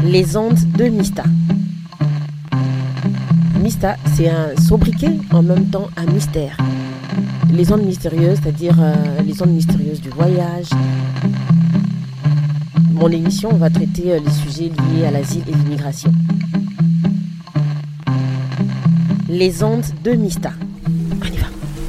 Les ondes de Mista. Mista, c'est un sobriquet, en même temps un mystère. Les ondes mystérieuses, c'est-à-dire les ondes mystérieuses du voyage. Mon émission va traiter les sujets liés à l'asile et l'immigration. Les ondes de Mista. On y va.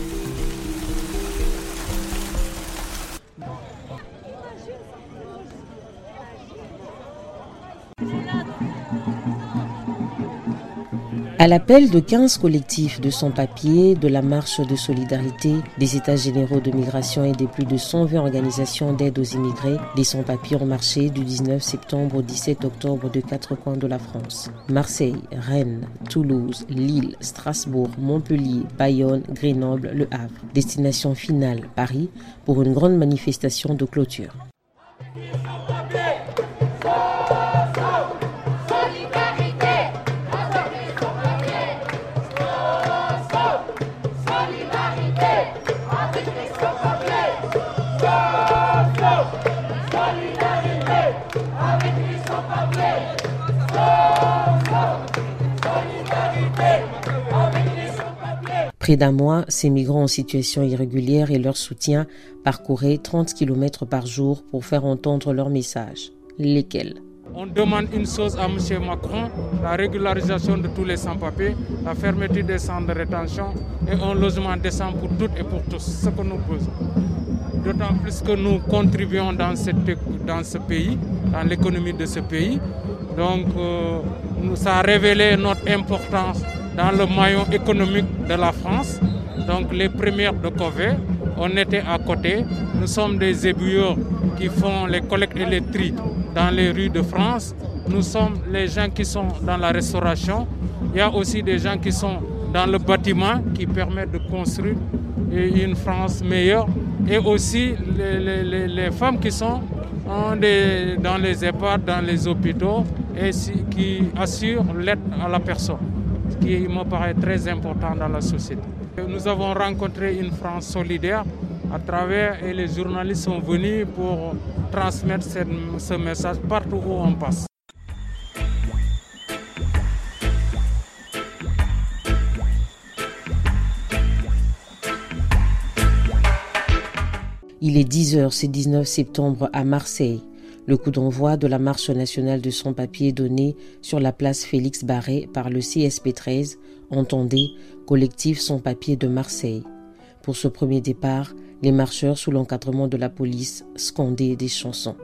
À l'appel de 15 collectifs de sans-papiers, de la marche de solidarité, des états généraux de migration et des plus de 120 organisations d'aide aux immigrés, les sans-papiers ont marché du 19 septembre au 17 octobre de 4 coins de la France. Marseille, Rennes, Toulouse, Lille, Strasbourg, Montpellier, Bayonne, Grenoble, Le Havre. Destination finale, Paris, pour une grande manifestation de clôture. Près d'un mois, ces migrants en situation irrégulière et leur soutien parcouraient 30 km par jour pour faire entendre leur message. Lesquels ? On demande une chose à M. Macron, la régularisation de tous les sans-papiers, la fermeture des centres de rétention et un logement décent pour toutes et pour tous, ce que nous besoin. D'autant plus que nous contribuons dans ce pays, dans l'économie de ce pays. Donc ça a révélé notre importance dans le maillon économique de la France. Donc les premières de Covey, on était à côté. Nous sommes des ébouilleurs qui font les collectes et les tris dans les rues de France. Nous sommes les gens qui sont dans la restauration. Il y a aussi des gens qui sont dans le bâtiment qui permettent de construire une France meilleure. Et aussi les femmes qui sont dans les EHPAD, dans les hôpitaux et qui assurent l'aide à la personne, ce qui me paraît très important dans la société. Nous avons rencontré une France solidaire à travers, et les journalistes sont venus pour transmettre ce message partout où on passe. Il est 10h ce 19 septembre à Marseille. Le coup d'envoi de la marche nationale de sans-papiers donné sur la place Félix Barré par le CSP 13, entendez, collectif sans-papiers de Marseille. Pour ce premier départ, les marcheurs sous l'encadrement de la police scandaient des chansons.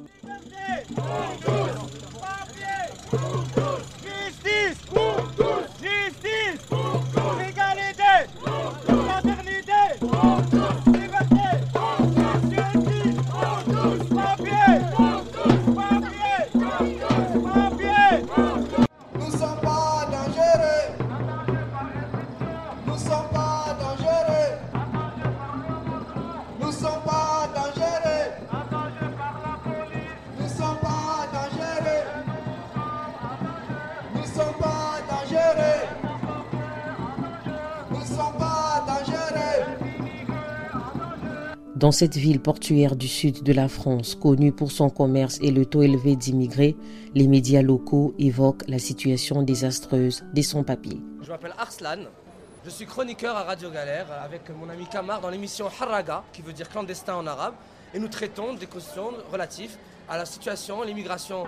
Dans cette ville portuaire du sud de la France, connue pour son commerce et le taux élevé d'immigrés, les médias locaux évoquent la situation désastreuse des sans-papiers. Je m'appelle Arslan, je suis chroniqueur à Radio Galère avec mon ami Kamar dans l'émission Harraga, qui veut dire clandestin en arabe, et nous traitons des questions relatives à la situation, l'immigration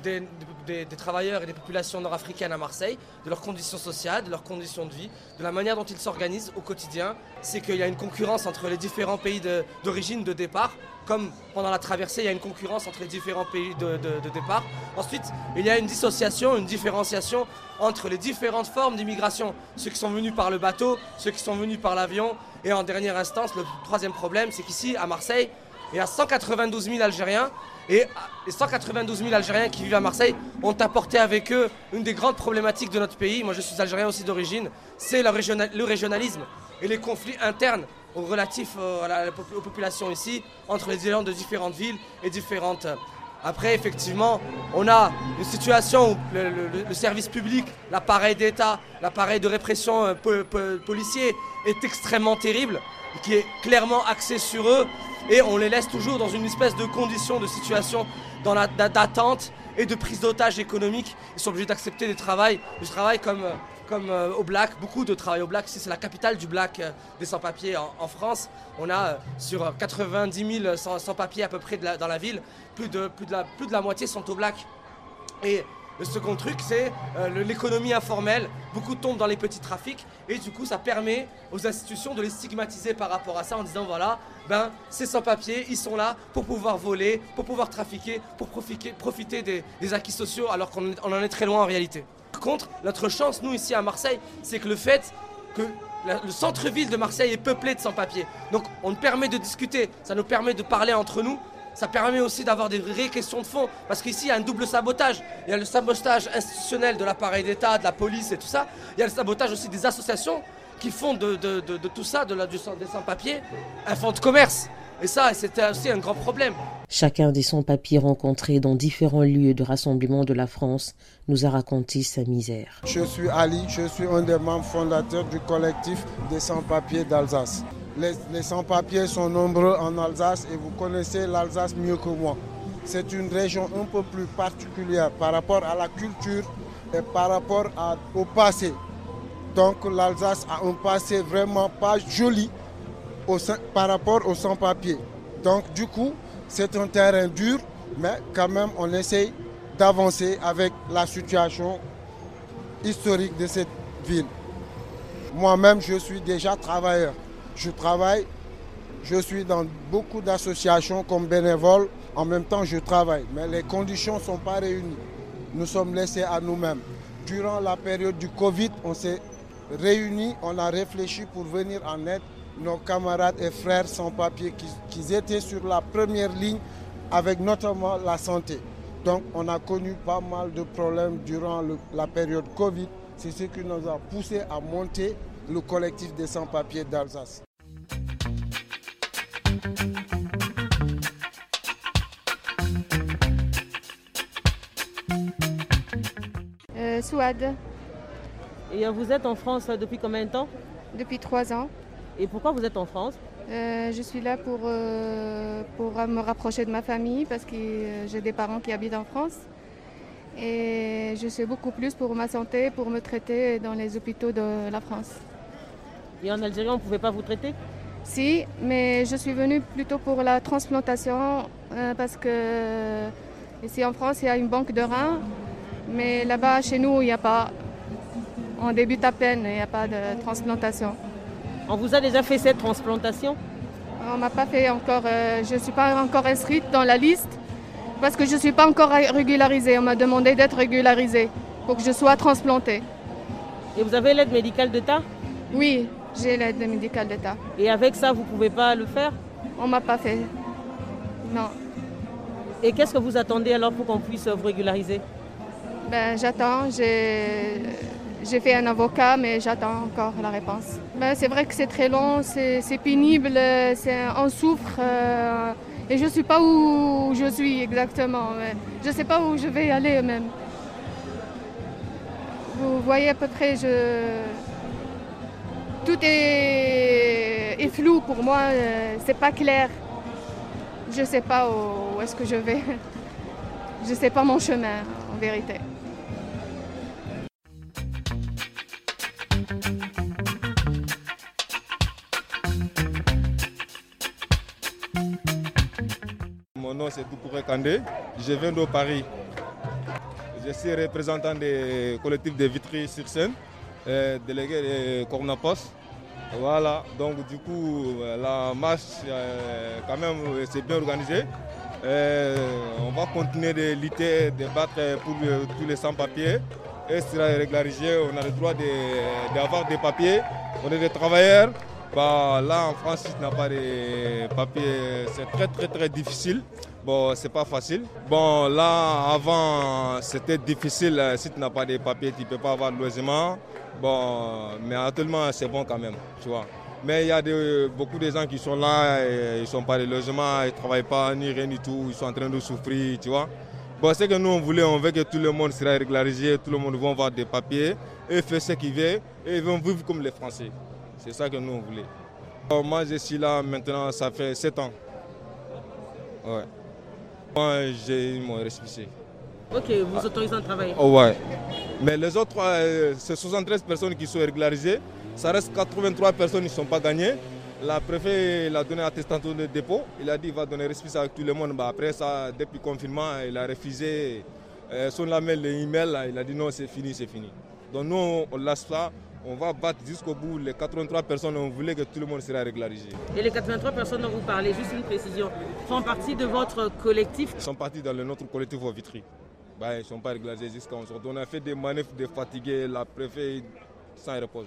des travailleurs et des populations nord-africaines à Marseille, de leurs conditions sociales, de leurs conditions de vie, de la manière dont ils s'organisent au quotidien. C'est qu'il y a une concurrence entre les différents pays d'origine, de départ, comme pendant la traversée, il y a une concurrence entre les différents pays de départ. Ensuite, il y a une dissociation, une différenciation entre les différentes formes d'immigration. Ceux qui sont venus par le bateau, ceux qui sont venus par l'avion. Et en dernière instance, le troisième problème, c'est qu'ici, à Marseille, il y a 192 000 Algériens. Et les 192 000 Algériens qui vivent à Marseille ont apporté avec eux une des grandes problématiques de notre pays. Moi, je suis algérien aussi d'origine. C'est le régionalisme et les conflits internes relatifs aux populations ici, entre les gens de différentes villes et différentes. Après, effectivement, on a une situation où le service public, l'appareil d'État, l'appareil de répression policier est extrêmement terrible, qui est clairement axé sur eux. Et on les laisse toujours dans une espèce de condition, de situation d'attente et de prise d'otages économiques. Ils sont obligés d'accepter du travail comme au Black, beaucoup de travail au Black. C'est la capitale du Black des sans-papiers en France. On a sur 90 000 sans-papiers à peu près dans la ville, plus de la moitié sont au Black. Et le second truc, c'est l'économie informelle. Beaucoup tombent dans les petits trafics et du coup, ça permet aux institutions de les stigmatiser par rapport à ça en disant voilà, ces sans-papiers, ils sont là pour pouvoir voler, pour pouvoir trafiquer, pour profiter des acquis sociaux alors qu'on en est très loin en réalité. Par contre, notre chance, nous ici à Marseille, c'est que le fait que le centre-ville de Marseille est peuplé de sans-papiers. Donc on nous permet de discuter, ça nous permet de parler entre nous. Ça permet aussi d'avoir des vraies questions de fond. Parce qu'ici, il y a un double sabotage. Il y a le sabotage institutionnel de l'appareil d'État, de la police et tout ça. Il y a le sabotage aussi des associations qui font de tout ça, des sans-papiers, un fonds de commerce. Et ça, c'était aussi un grand problème. Chacun des sans-papiers rencontrés dans différents lieux de rassemblement de la France nous a raconté sa misère. Je suis Ali, je suis un des membres fondateurs du collectif des sans-papiers d'Alsace. Les sans-papiers sont nombreux en Alsace et vous connaissez l'Alsace mieux que moi. C'est une région un peu plus particulière par rapport à la culture et par rapport au passé. Donc l'Alsace a un passé vraiment pas joli par rapport aux sans-papiers. Donc du coup, c'est un terrain dur, mais quand même on essaye d'avancer avec la situation historique de cette ville. Moi-même, je suis déjà travailleur. Je travaille, je suis dans beaucoup d'associations comme bénévole, en même temps je travaille, mais les conditions ne sont pas réunies. Nous sommes laissés à nous-mêmes. Durant la période du Covid, on s'est réunis, on a réfléchi pour venir en aide nos camarades et frères sans-papiers qui étaient sur la première ligne avec notamment la santé. Donc on a connu pas mal de problèmes durant la période Covid. C'est ce qui nous a poussé à monter le collectif des sans-papiers d'Alsace. Souad. Et vous êtes en France depuis combien de temps? Depuis 3 ans. Et pourquoi vous êtes en France? Je suis là pour me rapprocher de ma famille parce que j'ai des parents qui habitent en France. Et je sais beaucoup plus pour ma santé, pour me traiter dans les hôpitaux de la France. Et en Algérie, on ne pouvait pas vous traiter? Si, mais je suis venue plutôt pour la transplantation parce que ici en France, il y a une banque de reins, mais là-bas, chez nous, il n'y a pas. On débute à peine, il n'y a pas de transplantation. On vous a déjà fait cette transplantation? On ne m'a pas fait encore, je ne suis pas encore inscrite dans la liste parce que je ne suis pas encore régularisée. On m'a demandé d'être régularisée pour que je sois transplantée. Et vous avez l'aide médicale d'État? Oui, j'ai l'aide médicale d'État. Et avec ça, vous ne pouvez pas le faire? On ne m'a pas fait, non. Et qu'est-ce que vous attendez alors pour qu'on puisse vous régulariser? J'attends, j'ai fait un avocat, mais j'attends encore la réponse. C'est vrai que c'est très long, c'est pénible, on souffre et je ne sais pas où je suis exactement. Je ne sais pas où je vais aller même. Vous voyez à peu près, tout est flou pour moi, c'est pas clair. Je ne sais pas où est-ce que je vais. Je ne sais pas mon chemin en vérité. Mon nom c'est Doucouré Kandé, je viens de Paris. Je suis représentant des collectifs de Vitry-sur-Seine, délégué de Cornapos. Voilà, donc du coup la marche quand même c'est bien organisé. On va continuer de lutter, de battre pour tous les sans-papiers. Et sera régularisé, on a le droit d'avoir des papiers, on est des travailleurs. Là en France, si tu n'as pas de papiers, c'est très difficile. Bon, c'est pas facile. Bon, là avant, c'était difficile. Si tu n'as pas de papiers, tu ne peux pas avoir de logement. Bon, mais actuellement, c'est bon quand même, tu vois. Mais il y a beaucoup de gens qui sont là, et ils ne sont pas de logement, ils ne travaillent pas, ni rien du tout, ils sont en train de souffrir, tu vois. Bon, c'est que nous, on veut que tout le monde sera régularisé, tout le monde va avoir des papiers, et faire ce qu'ils veulent, et ils vont vivre comme les Français. C'est ça que nous, on voulait. Bon, moi, je suis là maintenant, ça fait 7 ans. Ouais. Moi, j'ai eu mon récépissé. Ok, vous autorisez un travail. Oh, ouais. Mais les autres, c'est 73 personnes qui sont régularisées. Ça reste 83 personnes qui ne sont pas gagnées. La préfet il a donné attestation de dépôt. Il a dit qu'il va donner récépissé avec tout le monde. Après ça, depuis le confinement, il a refusé son email. Il a dit non, c'est fini, c'est fini. Donc nous, on lâche ça. On va battre jusqu'au bout. Les 83 personnes, on voulait que tout le monde sera régularisé. Et les 83 personnes dont vous parlez, juste une précision, font partie de votre collectif? Ils sont partis dans notre collectif au Vitry. Ils ne sont pas régularisés jusqu'à aujourd'hui. On a fait des manifs de fatigués. La préfet s'en repose.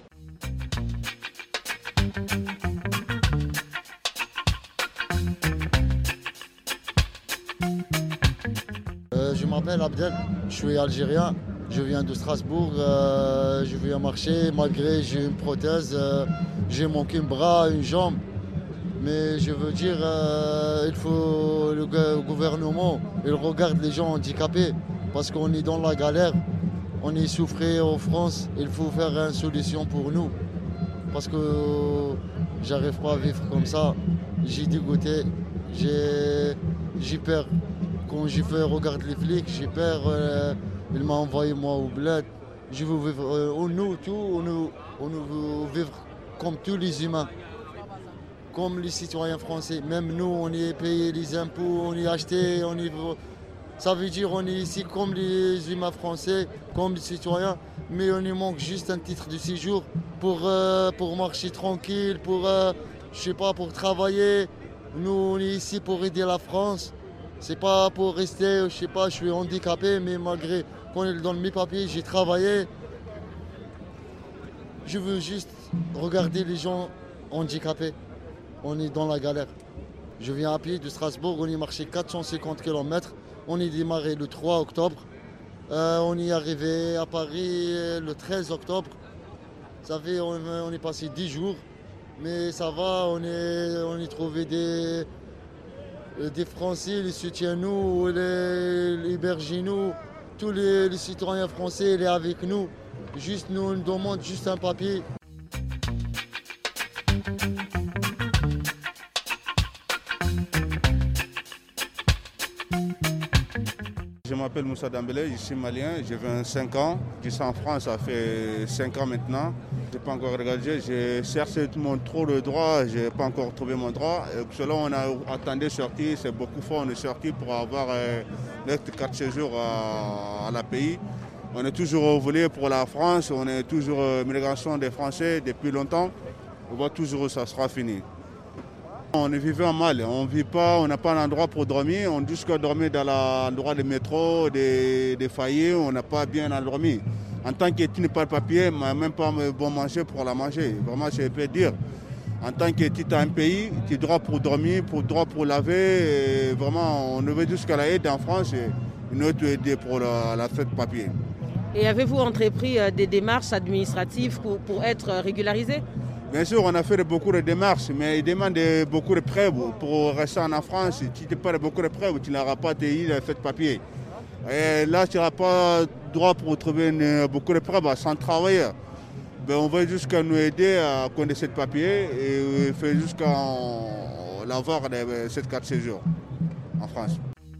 Je m'appelle Abdel, je suis algérien, je viens de Strasbourg, je viens marcher malgré j'ai une prothèse, j'ai manqué un bras, une jambe. Mais je veux dire, il faut le gouvernement, il regarde les gens handicapés parce qu'on est dans la galère, on est souffré en France, il faut faire une solution pour nous. Parce que j'arrive pas à vivre comme ça, j'ai dégoûté, j'ai peur. Quand j'ai fait regarder les flics, j'ai peur, il m'a envoyé moi au bled. Je veux vivre, on veut vivre comme tous les humains, comme les citoyens français. Même nous, on est payé les impôts, on est acheté, ça veut dire on est ici comme les humains français, comme les citoyens, mais on y manque juste un titre de séjour pour marcher tranquille, pour travailler. Nous, on est ici pour aider la France. C'est pas pour rester, je suis handicapé, mais malgré qu'on est dans mes papiers, j'ai travaillé. Je veux juste regarder les gens handicapés. On est dans la galère. Je viens à pied de Strasbourg, on est marché 450 km. On est démarré le 3 octobre. On est arrivé à Paris le 13 octobre. Ça fait, on est passé 10 jours. Mais ça va, on est trouvé des Français, les soutiennent nous, les hébergent nous, tous les citoyens français, ils sont avec nous. Juste nous, on demande juste un papier. Je m'appelle Moussa Dambélé, je suis malien, j'ai 25 ans, je suis en France, ça fait 5 ans maintenant. Je n'ai pas encore regardé, j'ai cherché mon trop de droit, je n'ai pas encore trouvé mon droit. Cela, on a attendu sortir, c'est beaucoup fort, on est sorti pour avoir notre carte de séjour à la pays. On est toujours volé pour la France, on est toujours migration des Français depuis longtemps. On voit toujours que ça sera fini. On est vivant mal, on vit pas, on n'a pas un endroit pour dormir, on jusqu'à dormir dans l'endroit des métros, des foyers, on n'a pas bien dormi. En tant que tu n'es pas de papier, même pas bon manger pour la manger. Vraiment, je peux dire. En tant que tu as un pays, tu as droit pour dormir, droit pour laver. Et vraiment, on veut jusqu'à la aide en France, une autre aide pour la fête de papier. Et avez-vous entrepris des démarches administratives pour être régularisé? Bien sûr, on a fait beaucoup de démarches, mais ils demandent beaucoup de preuves pour rester en France. Si tu n'as pas beaucoup de preuves, tu n'auras pas de fait de papier. Et là, tu n'auras pas droit pour trouver beaucoup de preuves sans travailler. Ben, on va jusqu'à nous aider à connaître ce papier et faire jusqu'à l'avoir cette carte de séjour en France.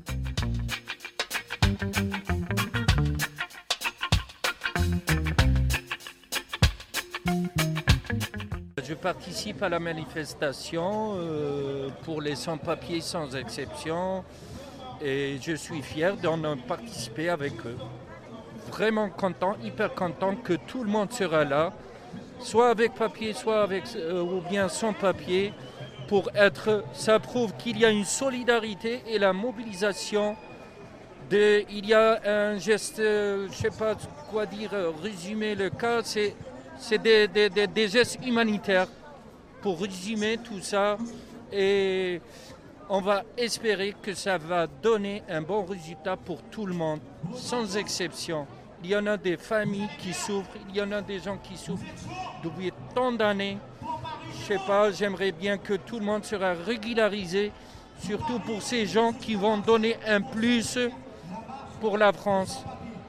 Je participe à la manifestation pour les sans-papiers sans exception et je suis fier d'en participer avec eux. Vraiment content, hyper content que tout le monde sera là, soit avec papier, soit avec ou bien sans papier, pour être. Ça prouve qu'il y a une solidarité et la mobilisation. Il y a un geste, je ne sais pas quoi dire, résumer le cas, c'est des gestes humanitaires pour résumer tout ça et on va espérer que ça va donner un bon résultat pour tout le monde, sans exception. Il y en a des familles qui souffrent, il y en a des gens qui souffrent depuis tant d'années. Je ne sais pas, j'aimerais bien que tout le monde sera régularisé, surtout pour ces gens qui vont donner un plus pour la France.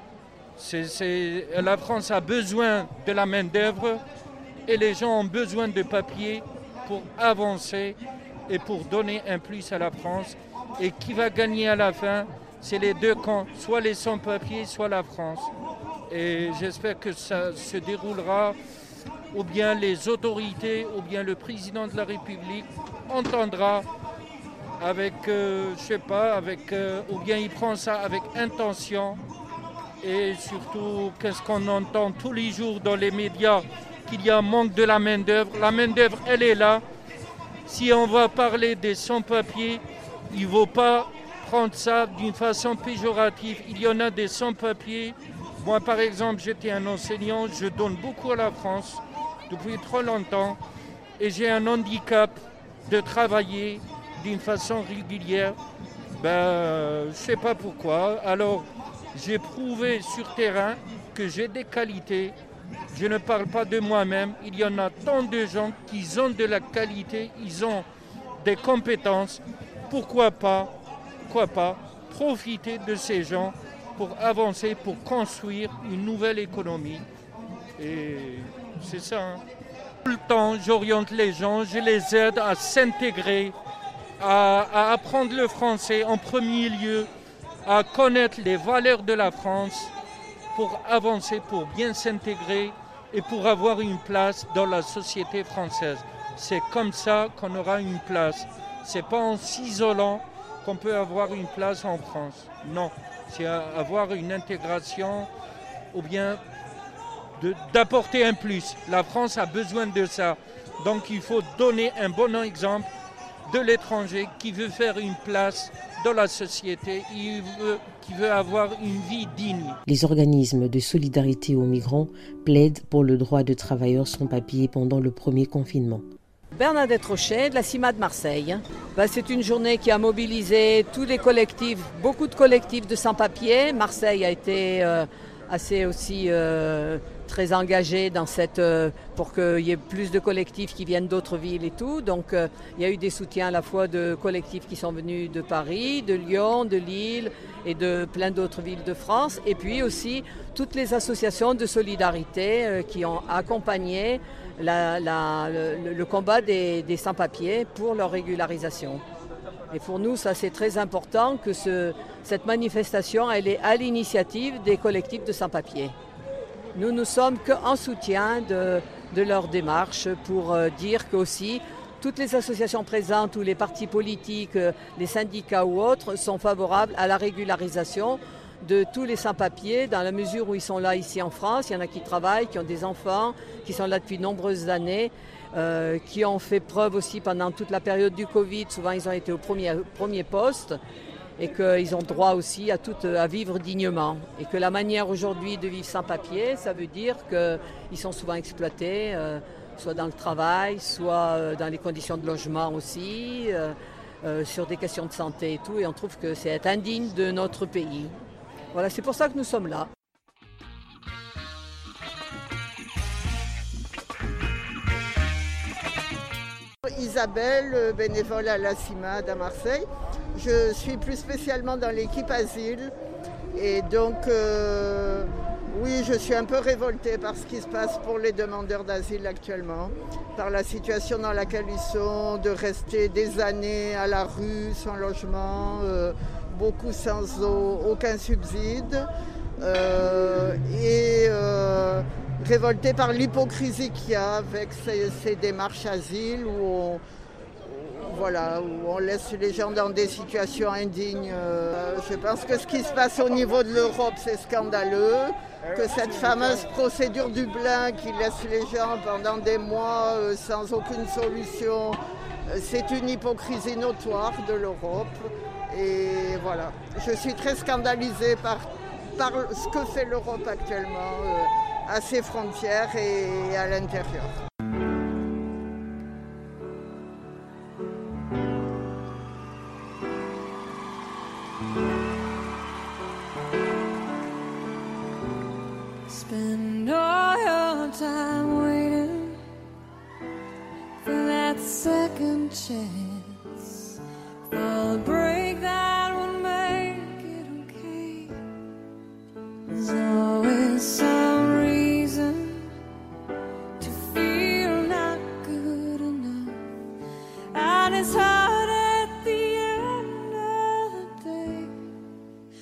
La France a besoin de la main-d'œuvre et les gens ont besoin de papier pour avancer et pour donner un plus à la France. Et qui va gagner à la fin? c'est les deux camps, soit les sans-papiers, soit la France. Et j'espère que ça se déroulera, ou bien les autorités, ou bien le président de la République entendra avec, ou bien il prend ça avec intention. Et surtout, qu'est-ce qu'on entend tous les jours dans les médias, qu'il y a un manque de la main-d'œuvre. La main-d'œuvre, elle est là. Si on va parler des sans-papiers, il ne faut pas prendre ça d'une façon péjorative. Il y en a des sans-papiers. Moi, par exemple, j'étais un enseignant, je donne beaucoup à la France depuis trop longtemps et j'ai un handicap de travailler d'une façon régulière. Je ne sais pas pourquoi. Alors, j'ai prouvé sur terrain que j'ai des qualités. Je ne parle pas de moi-même. Il y en a tant de gens qui ont de la qualité, ils ont des compétences. Pourquoi pas profiter de ces gens pour avancer, pour construire une nouvelle économie. Et c'est ça. Tout le temps, j'oriente les gens, je les aide à s'intégrer, à apprendre le français en premier lieu, à connaître les valeurs de la France pour avancer, pour bien s'intégrer et pour avoir une place dans la société française. C'est comme ça qu'on aura une place. C'est pas en s'isolant qu'on peut avoir une place en France. Non, c'est avoir une intégration ou bien d'apporter un plus. La France a besoin de ça. Donc il faut donner un bon exemple de l'étranger qui veut faire une place dans la société, qui veut avoir une vie digne. Les organismes de solidarité aux migrants plaident pour le droit de travailleurs sans papier pendant le premier confinement. Bernadette Rochet de la CIMAD Marseille. C'est une journée qui a mobilisé tous les collectifs, beaucoup de collectifs de sans-papiers. Marseille a été assez aussi très engagé dans pour qu'il y ait plus de collectifs qui viennent d'autres villes et tout. Donc il y a eu des soutiens à la fois de collectifs qui sont venus de Paris, de Lyon, de Lille et de plein d'autres villes de France. Et puis aussi toutes les associations de solidarité qui ont accompagné le combat des sans-papiers pour leur régularisation. Et pour nous, ça c'est très important que cette manifestation, elle est à l'initiative des collectifs de sans-papiers. Nous ne sommes qu'en soutien de leur démarche pour dire qu'aussi toutes les associations présentes ou les partis politiques, les syndicats ou autres sont favorables à la régularisation de tous les sans-papiers dans la mesure où ils sont là ici en France. Il y en a qui travaillent, qui ont des enfants, qui sont là depuis de nombreuses années, qui ont fait preuve aussi pendant toute la période du Covid. Souvent, ils ont été au premier poste et qu'ils ont droit aussi à vivre dignement. Et que la manière aujourd'hui de vivre sans papier, ça veut dire qu'ils sont souvent exploités, soit dans le travail, soit dans les conditions de logement aussi, sur des questions de santé et tout. Et on trouve que c'est indigne de notre pays. Voilà, c'est pour ça que nous sommes là. Isabelle, bénévole à la CIMAD à Marseille. Je suis plus spécialement dans l'équipe asile et donc oui, je suis un peu révoltée par ce qui se passe pour les demandeurs d'asile actuellement, par la situation dans laquelle ils sont, de rester des années à la rue, sans logement, beaucoup sans eau, aucun subside et révoltée par l'hypocrisie qu'il y a avec ces démarches asile où on laisse les gens dans des situations indignes. Je pense que ce qui se passe au niveau de l'Europe, c'est scandaleux. Que cette fameuse procédure Dublin qui laisse les gens pendant des mois sans aucune solution, c'est une hypocrisie notoire de l'Europe. Et voilà, je suis très scandalisée par ce que fait l'Europe actuellement à ses frontières et à l'intérieur. Spend all your time waiting for that second chance, for the break that would make it okay. There's always some reason to feel not good enough, and it's hard at the end of the day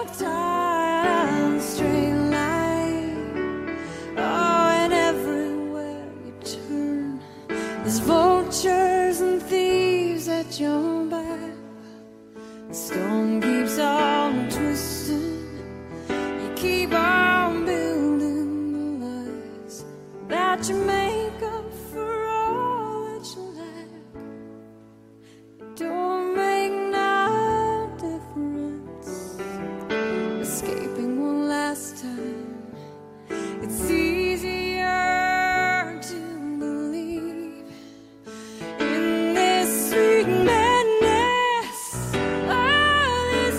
walk down the straight line. Oh, and everywhere you turn, there's vultures and thieves at your back. The storm keeps on twisting. You keep on building the lies that you make up for all that you lack. It don't make no difference escaping one last time. It's easier to believe in this sweet madness, all this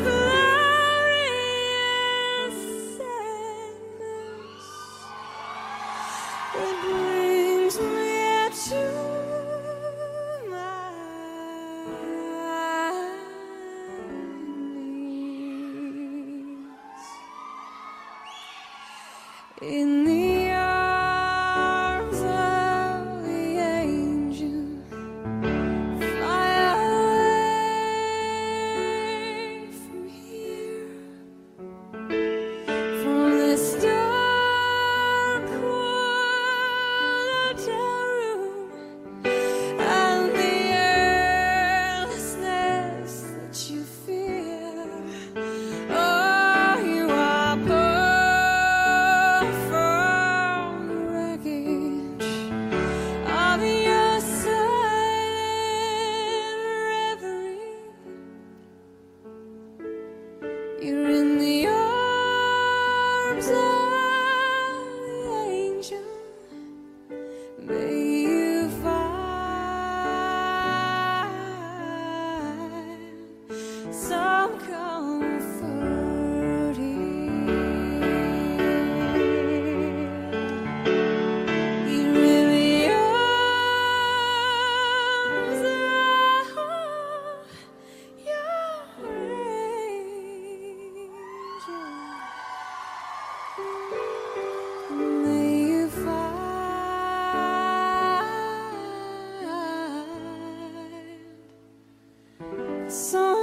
glorious sadness. It brings me to my knees. In the arms of the angel, fly away from here, from this dark hotel room and the airlessness that you fear. Oh, you are pulled from the wreckage of your silent reverie. You're in the arms of the angel. May you find some comfort here. You're in the arms of your angel. May you find some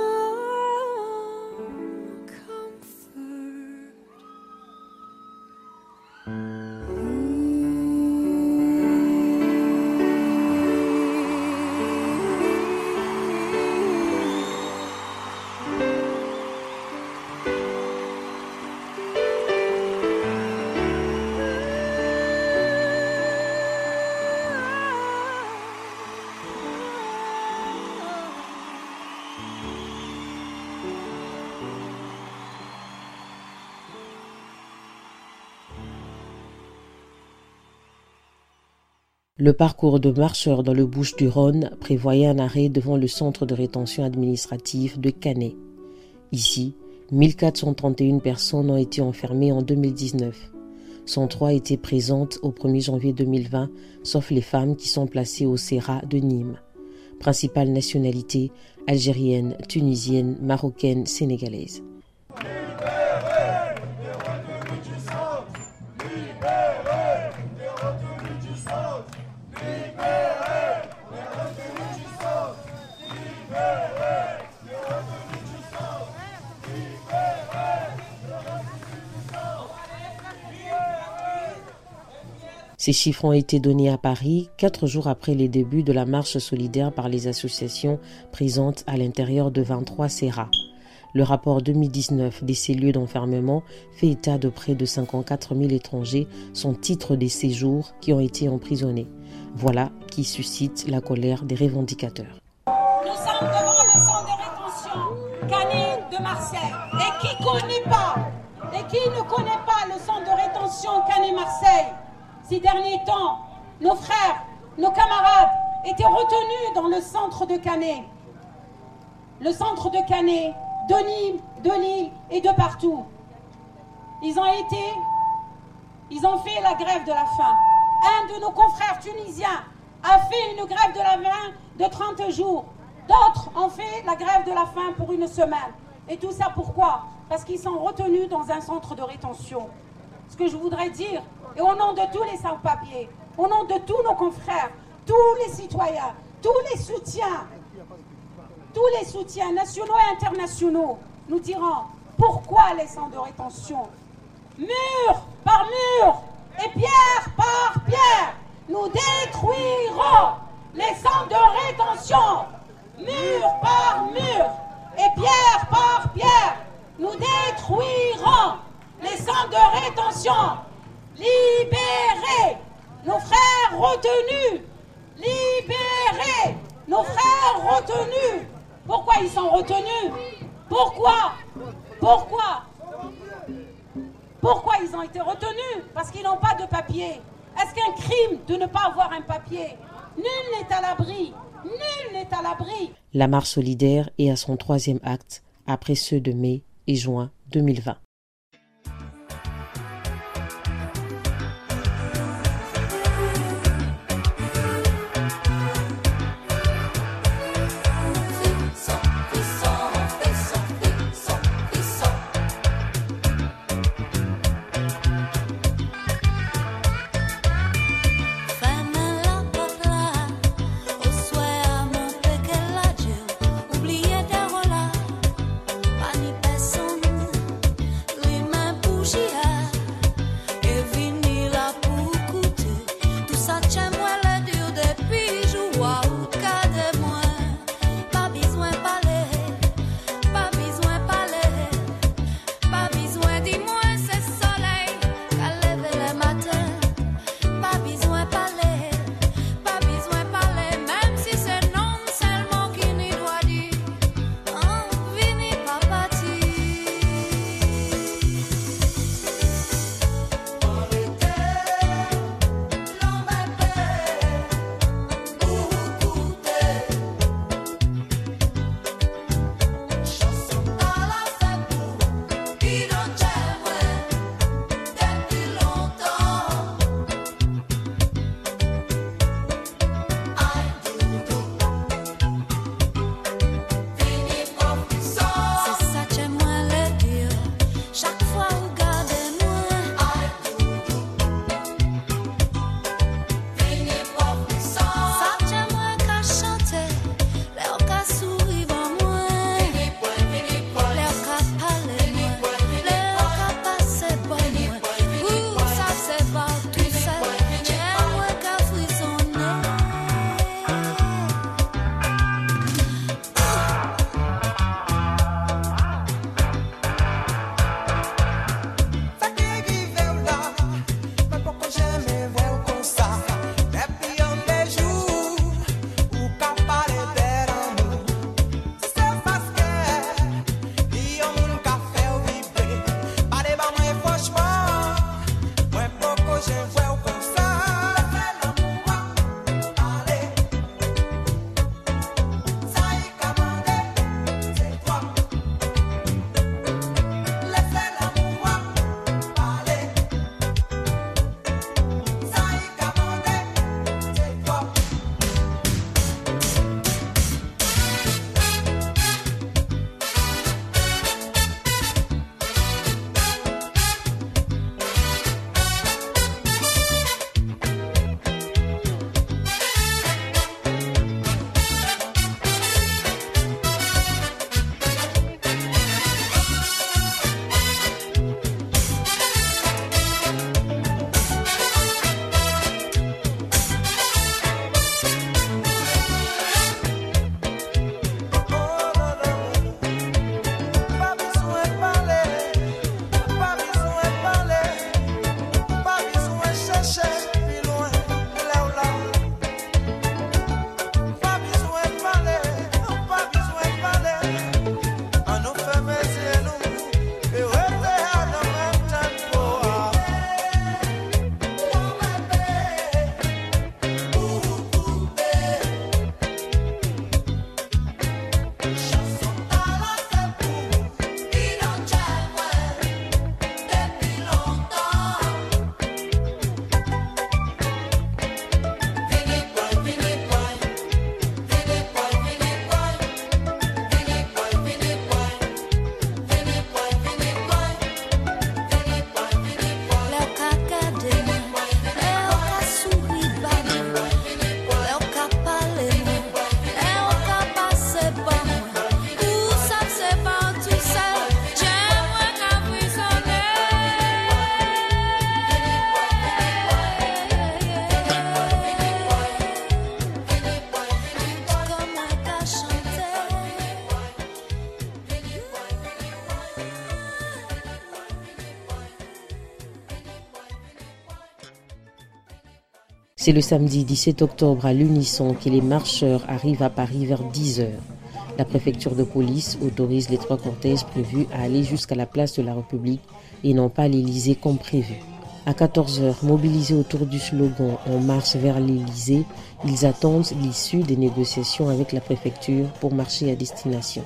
Le parcours de marcheurs dans le Bouches-du-Rhône prévoyait un arrêt devant le centre de rétention administrative de Canet. Ici, 1431 personnes ont été enfermées en 2019. 103 étaient présentes au 1er janvier 2020, sauf les femmes qui sont placées au Serra de Nîmes. Principale nationalité, algérienne, tunisienne, marocaine, sénégalaise. Ces chiffres ont été donnés à Paris 4 jours après les débuts de la marche solidaire par les associations présentes à l'intérieur de 23 Serra. Le rapport 2019 des cellules d'enfermement fait état de près de 54 000 étrangers sans titre de séjour qui ont été emprisonnés. Voilà qui suscite la colère des revendicateurs. Nous sommes devant le centre de rétention Canet de Marseille. Et qui ne connaît pas le centre de rétention Canet-Marseille? Ces derniers temps, nos frères, nos camarades étaient retenus dans le centre de Canet. Le centre de Canet, de Nîmes, de Lille et de partout. Ils ont fait la grève de la faim. Un de nos confrères tunisiens a fait une grève de la faim de 30 jours. D'autres ont fait la grève de la faim pour une semaine. Et tout ça pourquoi? Parce qu'ils sont retenus dans un centre de rétention. Ce que je voudrais dire, et au nom de tous les sans-papiers, au nom de tous nos confrères, tous les citoyens, tous les soutiens nationaux et internationaux, nous dirons, Pourquoi les centres de rétention? Mur par mur et pierre par pierre, nous détruirons les centres de rétention. Mur par mur et pierre par pierre, nous détruirons les centres de rétention. Libérez nos frères retenus. Libérez nos frères retenus. Pourquoi ils sont retenus? Pourquoi ils ont été retenus? Parce qu'ils n'ont pas de papier. Est-ce qu'un crime de ne pas avoir un papier? Nul n'est à l'abri. Nul n'est à l'abri. La marche solidaire est à son 3e acte, après ceux de mai et juin 2020. C'est le samedi 17 octobre à l'unisson que les marcheurs arrivent à Paris vers 10h. La préfecture de police autorise les 3 cortèges prévus à aller jusqu'à la place de la République et non pas à l'Élysée comme prévu. À 14h, mobilisés autour du slogan « On marche vers l'Élysée », ils attendent l'issue des négociations avec la préfecture pour marcher à destination.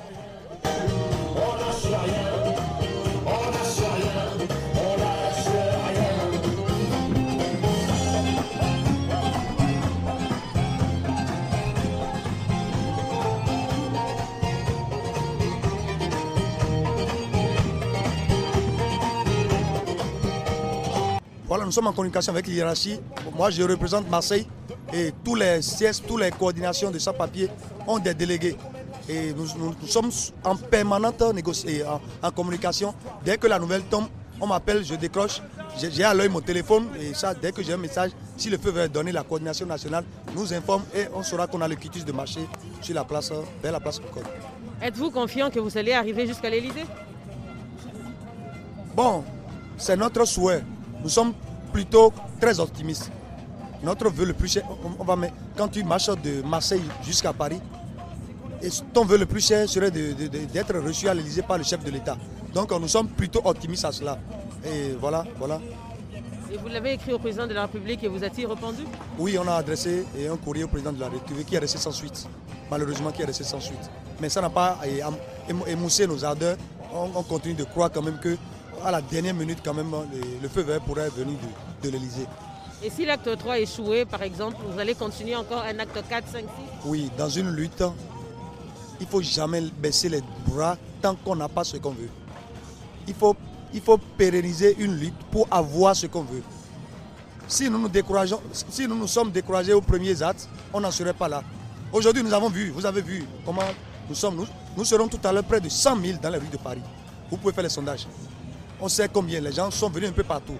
Voilà, nous sommes en communication avec l'hiérarchie. Moi, je représente Marseille et tous les sièges, toutes les coordinations de sans-papiers ont des délégués. Et nous sommes en permanente en communication. Dès que la nouvelle tombe, on m'appelle, je décroche. J'ai à l'œil mon téléphone et ça, dès que j'ai un message, si le feu veut donner, la coordination nationale nous informe et on saura qu'on a le quitus de marcher sur la place, vers la place Concorde. Êtes-vous confiant que vous allez arriver jusqu'à l'Élysée? Bon, c'est notre souhait. Nous sommes plutôt très optimistes. Notre vœu le plus cher, quand tu marches de Marseille jusqu'à Paris, et ton vœu le plus cher serait d'être reçu à l'Élysée par le chef de l'État. Donc nous sommes plutôt optimistes à cela. Et voilà. Et vous l'avez écrit au président de la République et vous a-t-il répondu? Oui, on a adressé un courrier au président de la République qui est resté sans suite. Malheureusement, qui est resté sans suite. Mais ça n'a pas émoussé nos ardeurs. On continue de croire quand même que à la dernière minute, quand même, le feu vert pourrait venir de l'Élysée. Et si l'acte 3 échouait, par exemple, vous allez continuer encore un acte 4, 5, 6? Oui, dans une lutte, il ne faut jamais baisser les bras tant qu'on n'a pas ce qu'on veut. Il faut pérenniser une lutte pour avoir ce qu'on veut. Si nous nous décourageons, si nous sommes découragés aux premiers actes, on n'en serait pas là. Aujourd'hui, nous avons vu, vous avez vu comment nous sommes. Nous serons tout à l'heure près de 100 000 dans les rues de Paris. Vous pouvez faire les sondages. On sait combien les gens sont venus un peu partout.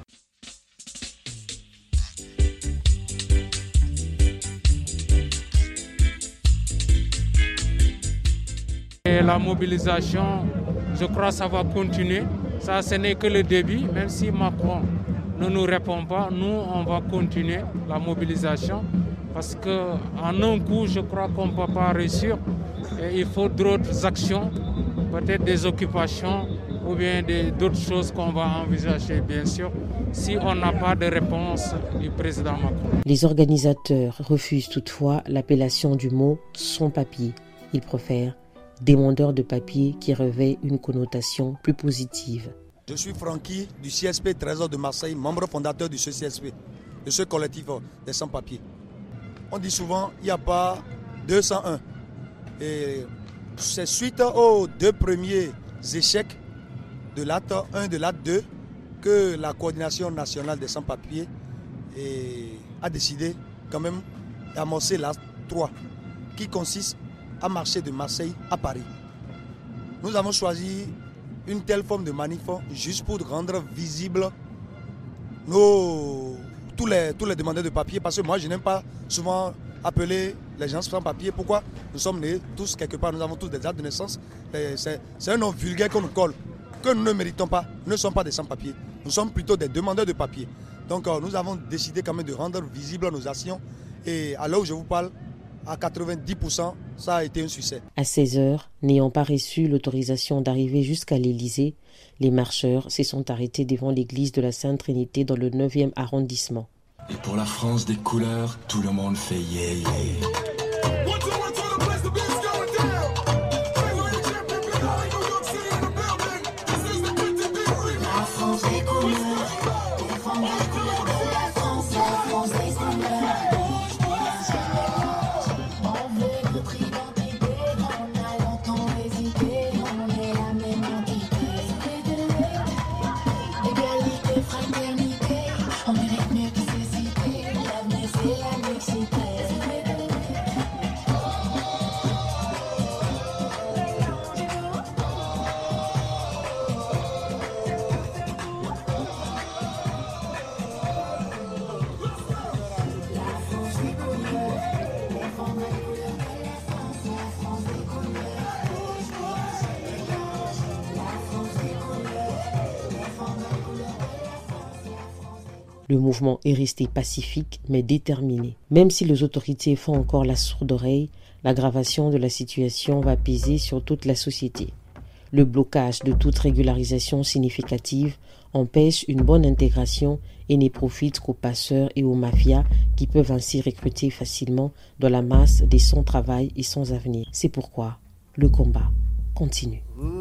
Et la mobilisation, je crois que ça va continuer. Ça, ce n'est que le début, même si Macron ne nous répond pas, nous, on va continuer la mobilisation. Parce qu'en un coup, je crois qu'on ne peut pas réussir. Et il faut d'autres actions, peut-être des occupations, ou bien d'autres choses qu'on va envisager, bien sûr, si on n'a pas de réponse du président Macron. Les organisateurs refusent toutefois l'appellation du mot « sans-papier ». Ils préfèrent « demandeurs de papier » qui revêt une connotation plus positive. Je suis Francky du CSP Trésor de Marseille, membre fondateur de ce CSP, de ce collectif des sans-papiers. On dit souvent il n'y a pas 201. Et c'est suite aux 2 premiers échecs de l'acte 1 et de l'acte 2 que la coordination nationale des sans-papiers a décidé quand même d'amorcer l'acte 3 qui consiste à marcher de Marseille à Paris. Nous avons choisi une telle forme de manif juste pour rendre visible tous les demandeurs de papier, parce que moi je n'aime pas souvent appeler les gens sans papier. Pourquoi? Nous sommes nés tous quelque part, nous avons tous des actes de naissance. C'est un nom vulgaire qu'on nous colle, que nous ne méritons pas. Nous ne sommes pas des sans-papiers, nous sommes plutôt des demandeurs de papier. Donc nous avons décidé quand même de rendre visible nos actions. Et à l'heure où je vous parle, à 90%, ça a été un succès. À 16h, n'ayant pas reçu l'autorisation d'arriver jusqu'à l'Élysée, les marcheurs se sont arrêtés devant l'église de la Sainte Trinité dans le 9e arrondissement. Et pour la France des couleurs, tout le monde fait yeah yeah. Le mouvement est resté pacifique mais déterminé. Même si les autorités font encore la sourde oreille, l'aggravation de la situation va peser sur toute la société. Le blocage de toute régularisation significative empêche une bonne intégration et ne profite qu'aux passeurs et aux mafias qui peuvent ainsi recruter facilement dans la masse des sans-travail et sans avenir. C'est pourquoi le combat continue.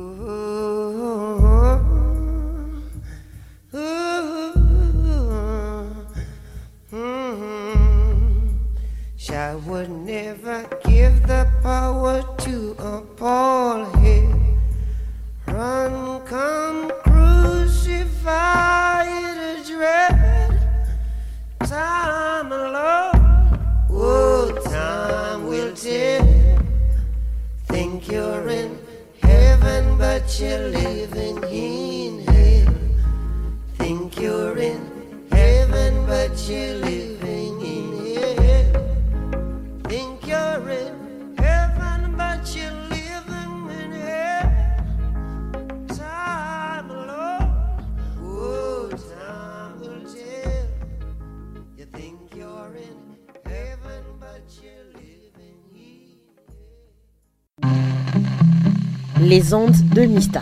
I would never give the power to a Paul here. Run, come, crucify the dread. Time alone, oh, time will tell. Think you're in heaven, but you're living in hell. Think you're in heaven, but you're living in hell. Think you're in heaven, but you're living in hell. Time alone, oh, time will tell. You think you're in heaven, but you're living in hell. Les ondes de Mista.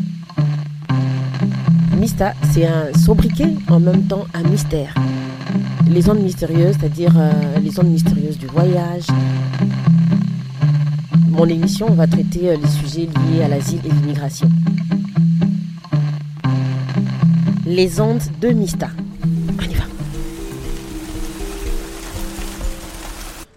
Mista, c'est un sobriquet, en même temps un mystère. Les ondes mystérieuses, c'est-à-dire les ondes mystérieuses du voyage. Mon émission va traiter les sujets liés à l'asile et l'immigration. Les ondes de Mista.